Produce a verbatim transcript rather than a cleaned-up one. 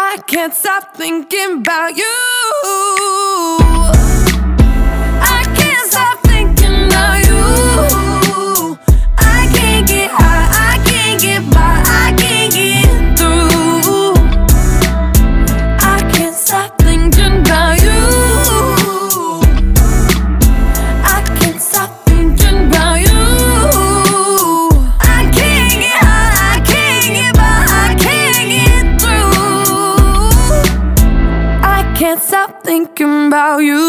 I can't stop thinking about you. I can't stop thinking about you. I can't get high, I can't get by, I can't get through. I can't stop thinking about you. I can't stop thinking about you. I can't get high, I can't get by, I can't get through. I can't stop thinking about you.